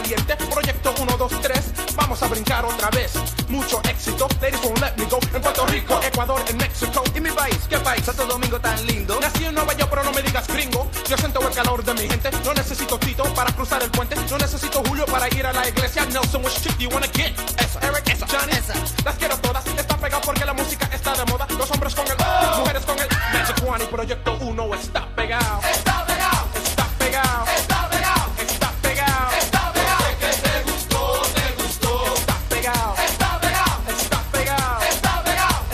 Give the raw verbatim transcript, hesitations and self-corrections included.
caliente. Proyecto uno, dos, tres, vamos a brincar otra vez. Mucho éxito, ladies won't let me go. En Puerto Rico, Ecuador, en México. ¿Y mi país? ¿Qué país? Santo Domingo tan lindo. Nací en Nueva York, pero no me digas gringo. Yo siento el calor de mi gente. No necesito Tito para cruzar el puente. No necesito Julio para ir a la iglesia. Nelson, which chick do you wanna get? Esa, Eric, esa, Johnny, esa. Las quiero todas. Está pegado porque la música está de moda. Los hombres con el, oh, mujeres con el. Magic One y Proyecto uno está pegado. Está